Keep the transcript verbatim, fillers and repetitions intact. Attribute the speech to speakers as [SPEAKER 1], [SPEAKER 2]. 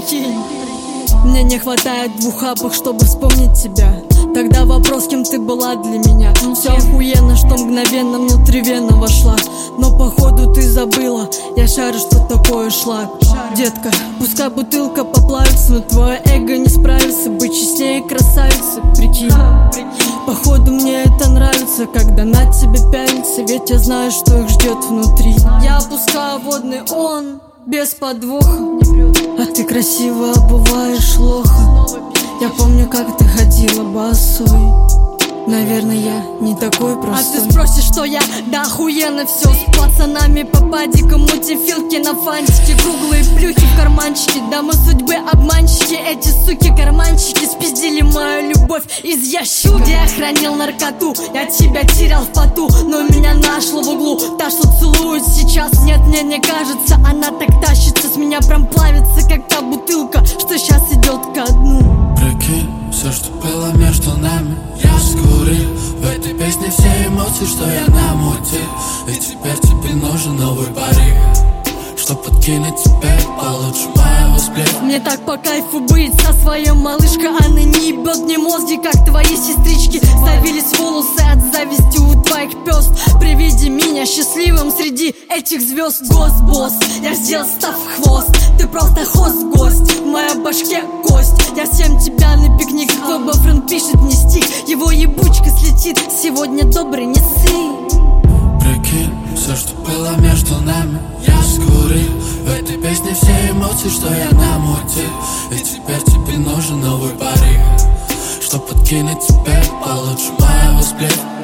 [SPEAKER 1] прикинь. Мне не хватает двух апок, чтобы вспомнить тебя. Тогда вопрос, кем ты была для меня. Все охуенно, что мгновенно внутривенно вошла. Но походу ты забыла, я шарю, что такое шлак. Детка, пускай бутылка поплавится, но твое эго не справится. Быть честнее красавицы, прикинь. Походу мне это нравится, когда на тебя пялится. Ведь я знаю, что их ждет внутри. Я опускаю водный он, без подвоха. А ты красиво обуваешь лоха. Я помню, как ты ходила босой. Наверное, я не такой простой. А ты спросишь, что я? Да охуенно все. С пацанами по падикам, мультифилки на фантике. Круглые плюхи в карманчике. Да мы судьбы обманщики. Эти суки-карманщики спиздили мою любовь из ящика, где я хранил наркоту. Я тебя терял в поту, но меня нашло в углу та, что целует сейчас. Нет, мне не кажется, она так тащится. С меня прям плавится, как та бутылка, что сейчас идет ко дну.
[SPEAKER 2] Прикинь, все, что было между нами, я скурил. В этой песне все эмоции, что я намутил. И теперь тебе нужен новый парик, чтоб подкинуть тебе получше моего сплетня.
[SPEAKER 1] Мне так по кайфу быть со своей малышкой. Она не ебет мне мозги, как твои сестрички. Ставились волосы от зависти у твоих пёст. При виде меня счастливым среди этих звезд. Гос-босс, я сделал став хвост. Ты просто хост-гость, в моей башке кость. Я всем тебя на пикник. Твой бойфренд пишет мне стих, его ебучка слетит. Сегодня добрый, не ссы.
[SPEAKER 2] Прикинь, все, что было между нами, я скурил. В этой песне все эмоции, что я намутил. И теперь тебе нужен новый парик, чтоб подкинуть тебе получше моего сплетня.